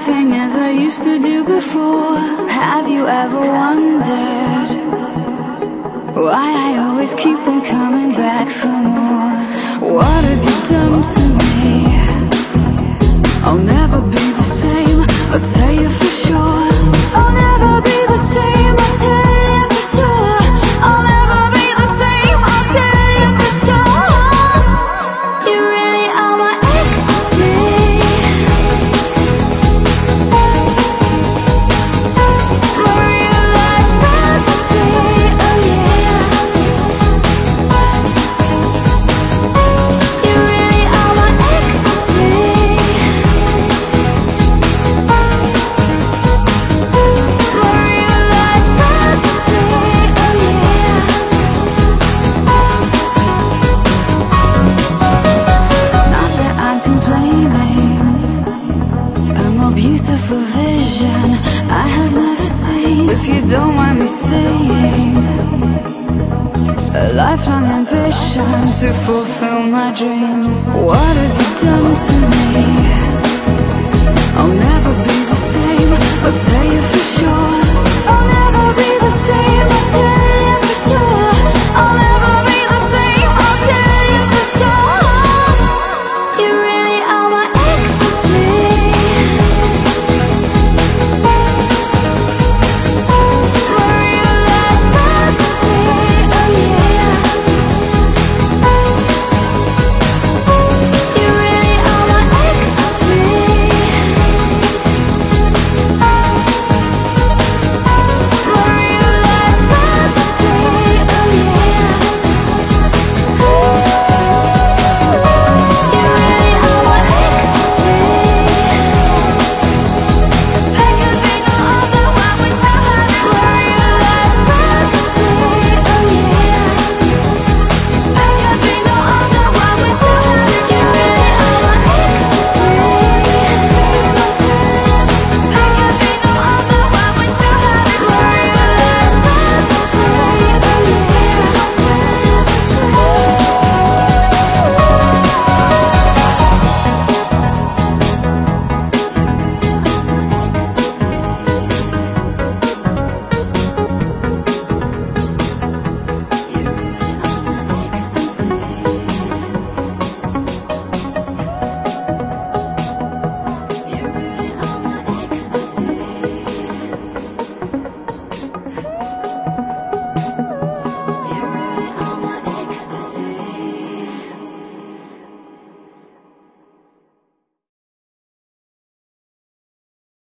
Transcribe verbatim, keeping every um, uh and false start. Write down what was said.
everything as I used to do before. Have you ever wondered why I always keep on coming back for more? What have you done to me? I'll never be the same, I'll tell you for sure. I'll never be the same, I'll tell you for sure. I'll never be the same, I'll tell you for sure. You really are my ecstasy. My real life fantasy, oh yeah. You really are my ecstasy. My real life fantasy, oh yeah. Not that I'm complaining, a more beautiful vision I have never seen. If you don't mind me saying, a lifelong ambition to fulfill my dream. What have you done to me? I'll never be